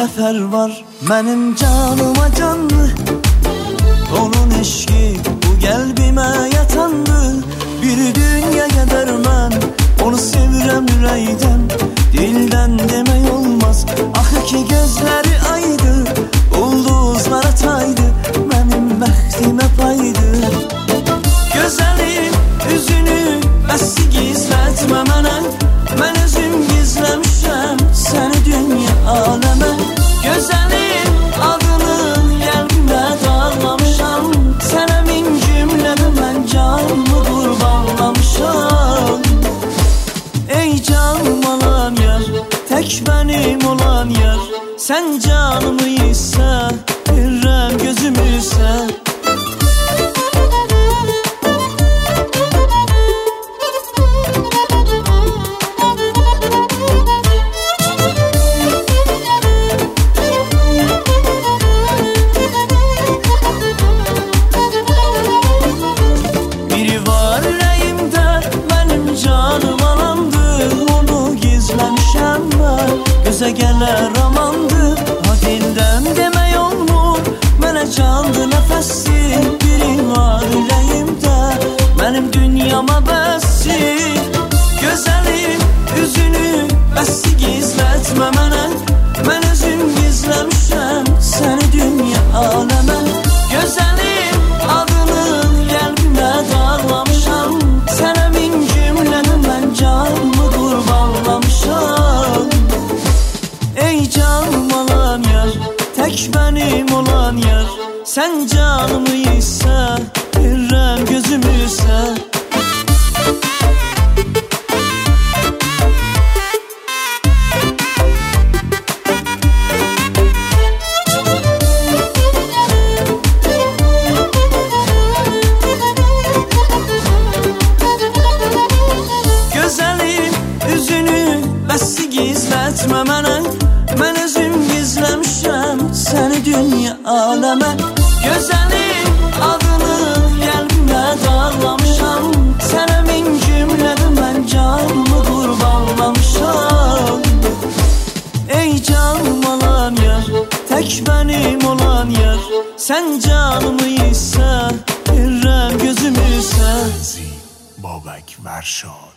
nəfər var mənim canıma canlı. Onun eşqi bu qəlbimə yatandı. Bir dünya qədər mən onu sevirəm ürəkdən. Dildən demək olmaz, axı ki gözləri aydı, ulduzlara taydı, mənim bəxtimə paydı. Gözəlim üzünü bəssi gizlətmə mənə, mən özüm gizləmişəm səni dünya aləmə. Gözəlim adını qəlbimə dağlamışam, sənə min cümləmi mən canımı qurbanlamışam. Ey canım olan yar, tək mənim olan yar, sən canımı isə, verirəm gözümü isə. Gözə gələr amandır, ha dildən demək olmur, mənə candı nəfəssin. Biri var ürəyimdə, mənim dünyama bəssin. Gözəlim üzünü bəssi gizlətmə mənə, mən özüm gizləmişəm səni dünya aləmə. Gözəlim adını qəlbimə dağlamışam, sənə min cümləni mən canımı qurbanlamışam. Ey canım olan yar, tək mənim olan yar, sən canımı isə, verirəm gözümü isə. Gözəlim üzünü bəssi gizlətmə mənə, mən özüm gizləmişəm səni dünya aləmə. Gözəlim adını qəlbimə dağlamışam, sənə min cümləmi mən canımı qurbanlamışam. Ey canım olan yar, tək mənim olan yar, sən canımı isə, verirəm gözümü isə. Bobek Verşad.